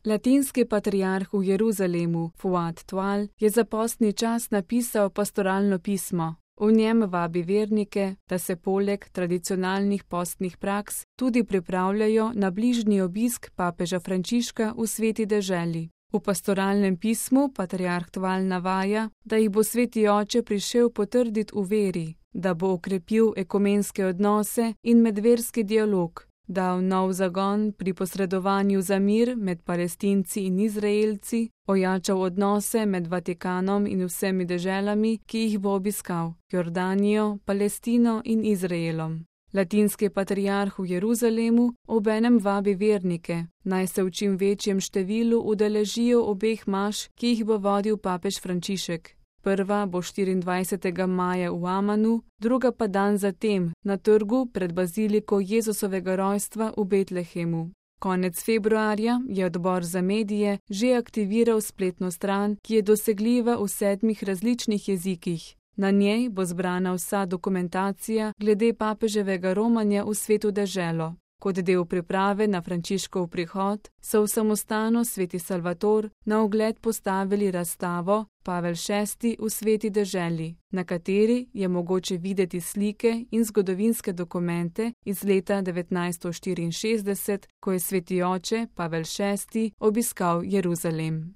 Latinski patriarh v Jeruzalemu, Fuad Tual, je za postni čas napisal pastoralno pismo. V njem vabi vernike, da se poleg tradicionalnih postnih praks tudi pripravljajo na bližnji obisk papeža Frančiška v Sveti deželi. V pastoralnem pismu patriarh Tual navaja, da jih bo Sveti oče prišel potrditi v veri, da bo okrepil ekumenske odnose in medverski dialog, dal nov zagon pri posredovanju za mir med Palestinci in Izraelci, ojačal odnose med Vatikanom in vsemi deželami, ki jih bo obiskal, Jordanijo, Palestino in Izraelom. Latinski patriarh v Jeruzalemu obenem vabi vernike, naj se v čim večjem številu udeležijo obeh maš, ki jih bo vodil papež Frančišek. Prva bo 24. maja v Amanu, druga pa dan zatem na trgu pred baziliko Jezusovega rojstva v Betlehemu. Konec februarja je odbor za medije že aktiviral spletno stran, ki je dosegljiva v 7 različnih jezikih. Na njej bo zbrana vsa dokumentacija glede papeževega romanja v Sveto deželo. Kot del priprave na Frančiškov prihod so v samostanu Sveti Salvator na ogled postavili razstavo Pavel VI v Sveti deželi, na kateri je mogoče videti slike in zgodovinske dokumente iz leta 1964, ko je Sveti oče Pavel VI obiskal Jeruzalem.